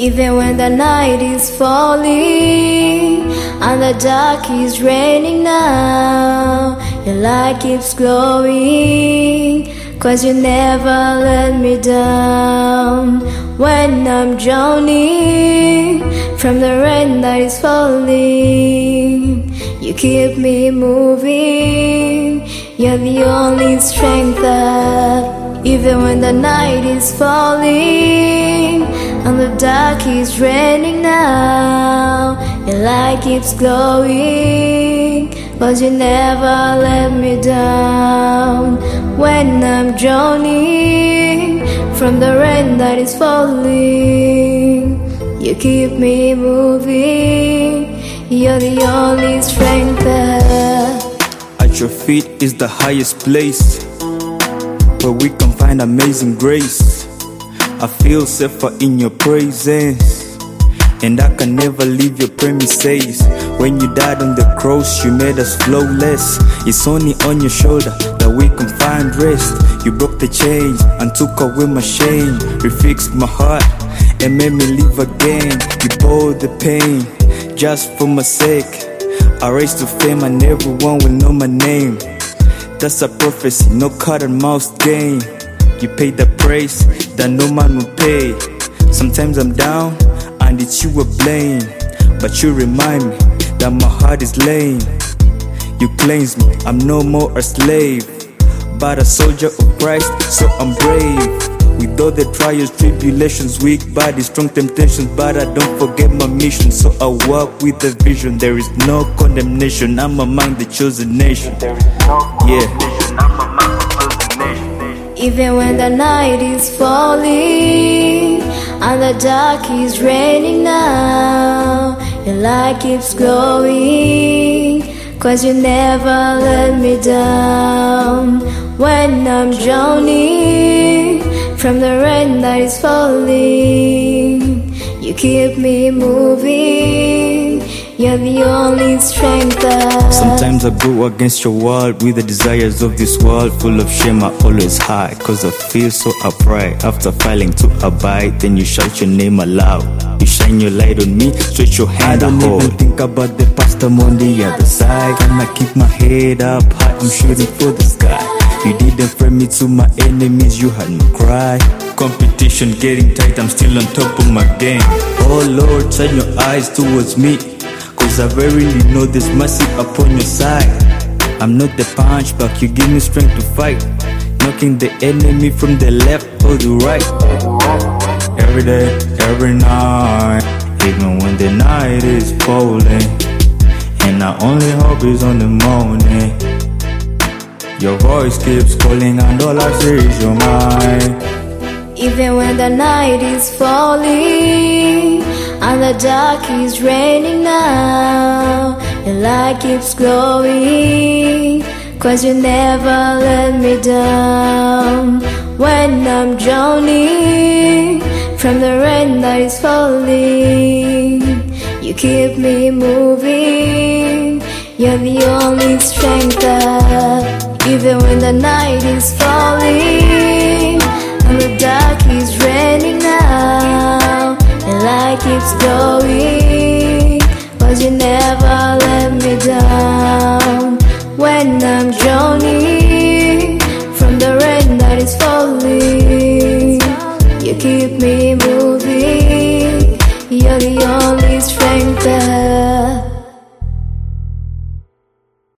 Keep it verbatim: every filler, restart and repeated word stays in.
Even when the night is falling and the dark is raining now, your light keeps glowing, 'cause you never let me down. When I'm drowning from the rain that is falling, you keep me moving. You're the only strength that, even when the night is falling and the dark is raining now, your light keeps glowing, 'cause you never let me down. When I'm drowning from the rain that is falling, you keep me moving. You're the only strength that. At your feet is the highest place where we can find amazing grace. I feel safer in your presence, and I can never leave your premises. When you died on the cross, you made us flawless. It's only on your shoulder that we can find rest. You broke the chains and took away my shame. Refixed my heart and made me live again. You bore the pain just for my sake. I raised to fame and everyone will know my name. That's a prophecy, no cut and mouse game. You paid the price that no man will pay. Sometimes I'm down and it's you a blame, but you remind me that my heart is lame. You cleanse me, I'm no more a slave, but a soldier of Christ, so I'm brave. With all the trials, tribulations, weak body, strong temptations, but I don't forget my mission. So I walk with a vision, there is no condemnation. I'm among the chosen nation. There is no condemnation. I'm among the chosen nation. Even when the night is falling and the dark is raining now, your light keeps glowing, 'cause you never let me down. When I'm drowning from the rain that is falling, you keep me moving. You're the only strength that. Sometimes I go against your wall with the desires of this world. Full of shame, I always hide, 'cause I feel so upright. After failing to abide, then you shout your name aloud. You shine your light on me, stretch your hand and hold. I don't even think about the past, I'm on the other side. And I keep my head up high, I'm shooting for the sky. You didn't frame me to my enemies, you had me cry. Competition getting tight, I'm still on top of my game. Oh Lord, turn your eyes towards me, 'cause I verily know there's mercy upon your side. I'm not the punch, but you give me strength to fight, knocking the enemy from the left or the right. Every day, every night, even when the night is falling, and I only hope is on the morning. Your voice keeps calling and all I see is your mind. Even when the night is falling and the dark is raining now, your light keeps glowing, 'cause you never let me down. When I'm drowning from the rain that is falling, you keep me moving. You're the only strength that, even when the night is falling and the dark is raining now, your light keeps glowing, 'cause you never let me down. When I'm drowning from the rain that is falling, you keep me moving.